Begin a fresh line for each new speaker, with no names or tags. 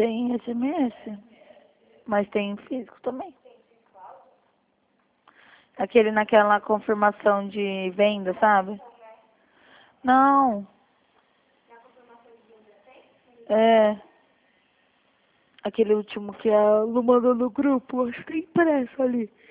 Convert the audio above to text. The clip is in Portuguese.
Tem SMS, mas tem físico também. Aquele naquela confirmação de venda, sabe? Não. É. Aquele último que a Lu mandou no grupo, acho que tem impresso ali.